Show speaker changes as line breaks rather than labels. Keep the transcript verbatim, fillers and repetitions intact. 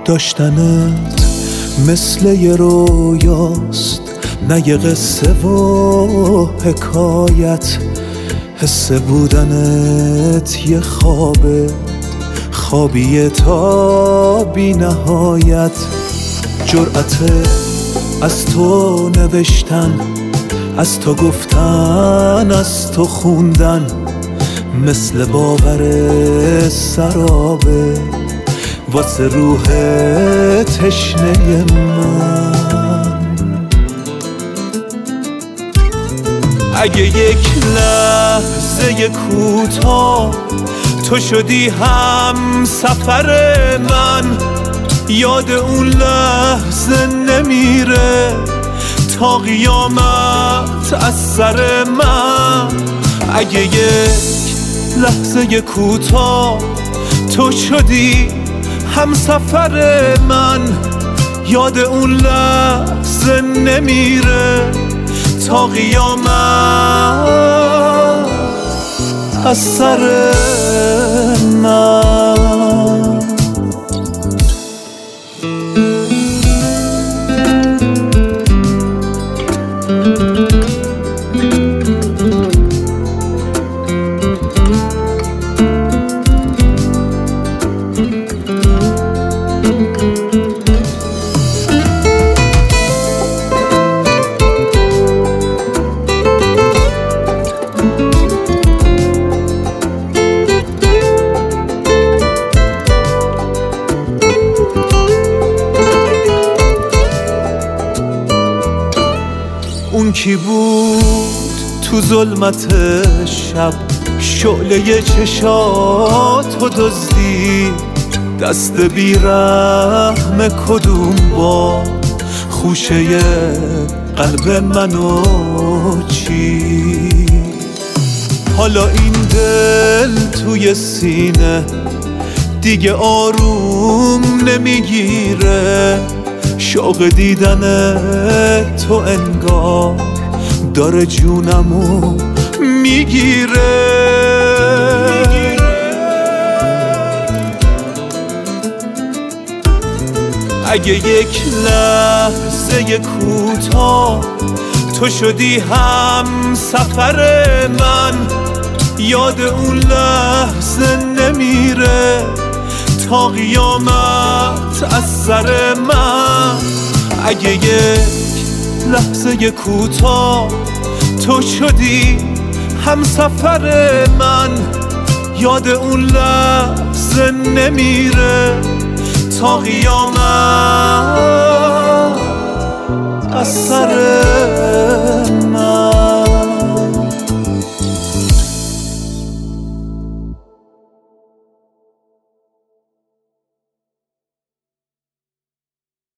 داشتنت مثل یه رویاست، نه یه قصه و حکایت. حس بودنت یه خوابه، خوابیه تا بی نهایت. جرأت از تو نوشتن، از تو گفتن، از تو خوندن، مثل باور سرابه واسه روح تشنه من. اگه یک لحظه کوتاه تو شدی هم سفر من، یاد اون لحظه نمیره تا قیامت از سر من. اگه یک لحظه کوتاه تو شدی هم سفر من، یاد اون لحظه نمیره تا قیامت از سر من. اون کی بود تو ظلمت شب، شعله چشاتو دزدی، دست بیرحم کدوم با خوشه قلب منو چی؟ حالا این دل توی سینه دیگه آروم نمیگیره، شوق دیدن تو انگار داره جونمو میگیره. اگه یک لحظه کوتاه تو شدی هم سفر من، یاد اون لحظه نمیره تا قیامت از سر من. اگه یک لحظه کوتاه تو شدی هم سفر من، یاد اون لحظه نمیره تا قیامت از سر